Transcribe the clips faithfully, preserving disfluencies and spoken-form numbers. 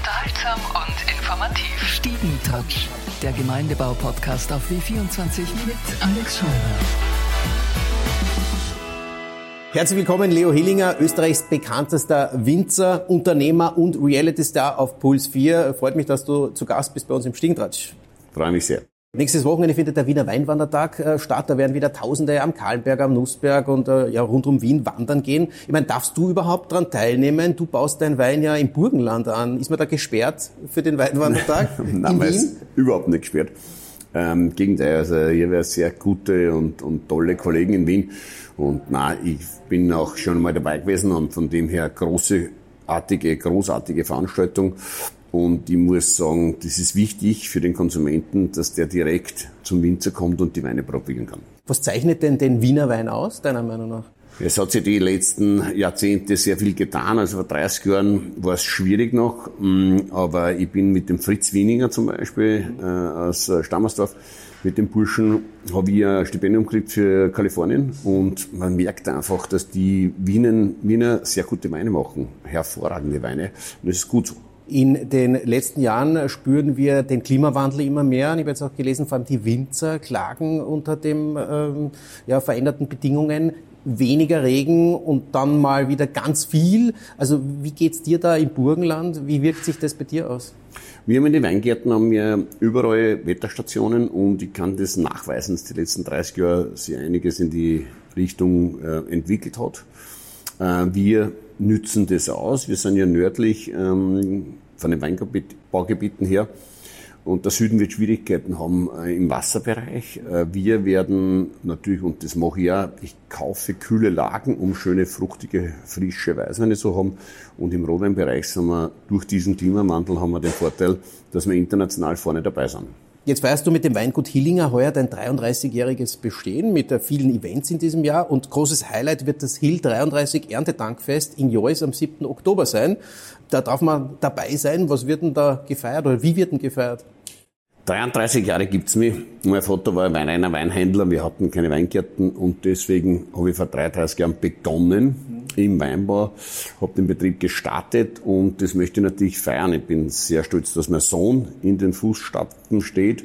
unterhaltsam und informativ. Stiegentouch, der Gemeindebau-Podcast auf W vierundzwanzig mit Alex Scheurer. Herzlich willkommen, Leo Hillinger, Österreichs bekanntester Winzer, Unternehmer und Reality-Star auf Puls vier. Freut mich, dass du zu Gast bist bei uns im Stiegentouch. Freue mich sehr. Nächstes Wochenende findet der Wiener Weinwandertag äh, statt. Da werden wieder Tausende am Kahlenberg, am Nussberg und äh, ja, rund um Wien wandern gehen. Ich meine, darfst du überhaupt daran teilnehmen? Du baust deinen Wein ja im Burgenland an. Ist man da gesperrt für den Weinwandertag Nein, in Wien? Ist überhaupt nicht gesperrt. Ähm, Gegenteil, also hier wäre sehr gute und, und tolle Kollegen in Wien. Und na, ich bin auch schon mal dabei gewesen und von dem her großartige, großartige Veranstaltung. Und ich muss sagen, das ist wichtig für den Konsumenten, dass der direkt zum Winzer kommt und die Weine probieren kann. Was zeichnet denn den Wiener Wein aus, deiner Meinung nach? Es hat sich die letzten Jahrzehnte sehr viel getan. Also vor dreißig Jahren war es schwierig noch. Aber ich bin mit dem Fritz Wieninger zum Beispiel äh, aus Stammersdorf, mit dem Burschen habe ich ein Stipendium gekriegt für Kalifornien. Und man merkt einfach, dass die Wiener, Wiener sehr gute Weine machen. Hervorragende Weine. Und das ist gut so. In den letzten Jahren spüren wir den Klimawandel immer mehr. Ich habe jetzt auch gelesen, vor allem die Winzer klagen unter den ähm, ja, veränderten Bedingungen. Weniger Regen und dann mal wieder ganz viel. Also wie geht's dir da im Burgenland? Wie wirkt sich das bei dir aus? Wir haben in den Weingärten haben wir überall Wetterstationen und ich kann das nachweisen, dass die letzten dreißig Jahre sich einiges in die Richtung äh, entwickelt hat. Äh, wir nützen das aus. Wir sind ja nördlich ähm, von den Weinbaugebieten her und der Süden wird Schwierigkeiten haben äh, im Wasserbereich. Äh, wir werden natürlich, und das mache ich auch, ich kaufe kühle Lagen, um schöne, fruchtige, frische Weißweine zu haben. Und im Rotweinbereich sind wir, durch diesen Klimawandel haben wir den Vorteil, dass wir international vorne dabei sind. Jetzt feierst du mit dem Weingut Hillinger heuer dein dreiunddreißigjähriges Bestehen mit vielen Events in diesem Jahr und großes Highlight wird das Hill dreiunddreißig Erntedankfest in Jois am siebten Oktober sein. Da darf man dabei sein. Was wird denn da gefeiert oder wie wird denn gefeiert? dreiunddreißig Jahre gibt's mich. Mein Vater war ein reiner Weinhändler, wir hatten keine Weingärten und deswegen habe ich vor dreiunddreißig Jahren begonnen im Weinbau, habe den Betrieb gestartet und das möchte ich natürlich feiern. Ich bin sehr stolz, dass mein Sohn in den Fußstapfen steht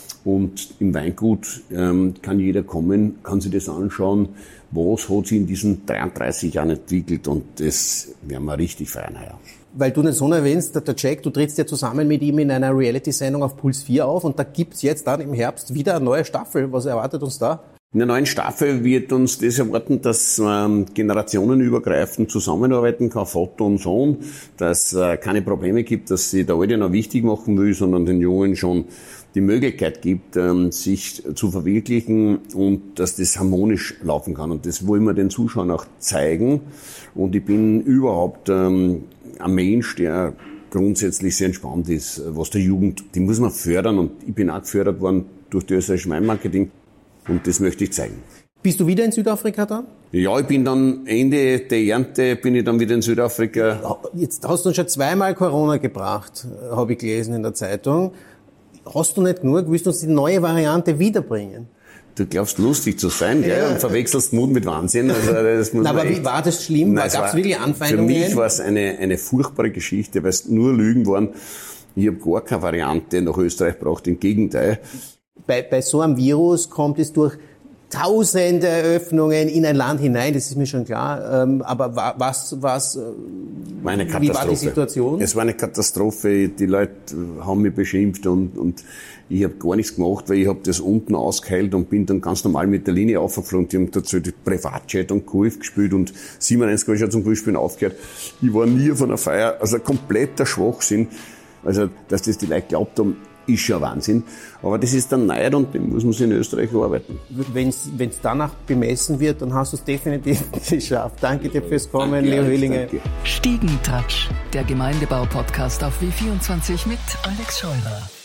und im Weingut ähm, kann jeder kommen, kann sich das anschauen, was hat sich in diesen dreiunddreißig Jahren entwickelt und das werden wir richtig feiern heuer. Weil du den Sohn erwähnst, der Jack, du trittst ja zusammen mit ihm in einer Reality-Sendung auf Puls vier auf und da gibt's jetzt dann im Herbst wieder eine neue Staffel. Was erwartet uns da? In der neuen Staffel wird uns das erwarten, dass ähm, generationenübergreifend zusammenarbeiten kann, Vater und Sohn, dass äh, keine Probleme gibt, dass sie der Alte noch wichtig machen will, sondern den Jungen schon die Möglichkeit gibt, ähm, sich zu verwirklichen und dass das harmonisch laufen kann. Und das wollen wir den Zuschauern auch zeigen. Und ich bin überhaupt ähm, ein Mensch, der grundsätzlich sehr entspannt ist, was der Jugend, die muss man fördern und ich bin auch gefördert worden durch das österreichische Weinmarketing und das möchte ich zeigen. Bist du wieder in Südafrika dann? Ja, ich bin dann Ende der Ernte, bin ich dann wieder in Südafrika. Jetzt hast du uns schon zweimal Corona gebracht, habe ich gelesen in der Zeitung. Hast du nicht genug? Willst du uns die neue Variante wiederbringen? Du glaubst, lustig zu sein, ja, ja, und verwechselst Mut mit Wahnsinn. Also das muss Na, aber echt, wie war das schlimm? Gab es wirklich Anfeindungen? Für mich war es eine, eine furchtbare Geschichte, weil es nur Lügen waren. Ich habe gar keine Variante nach Österreich gebracht, im Gegenteil. Bei, bei so einem Virus kommt es durch tausende Öffnungen in ein Land hinein, das ist mir schon klar. Ähm, aber was, was, war eine Katastrophe. Wie war die Situation? Es war eine Katastrophe. Die Leute haben mich beschimpft und, und ich habe gar nichts gemacht, weil ich habe das unten ausgeheilt und bin dann ganz normal mit der Linie aufgeflogen. Die haben dazu die Privatjet und Golf gespielt und siebenundneunzig habe ich schon zum Golfspielen aufgehört. Ich war nie von einer Feier, also kompletter Schwachsinn. Also, dass das die Leute glaubt haben, ist schon Wahnsinn. Aber das ist dann Neid und den muss man sich in Österreich arbeiten. Wenn es danach bemessen wird, dann hast du es definitiv geschafft. Danke dir fürs Kommen, danke, Leo Hillinger. Stiegentouch, der Gemeindebau-Podcast auf W vierundzwanzig mit Alex Scheurer.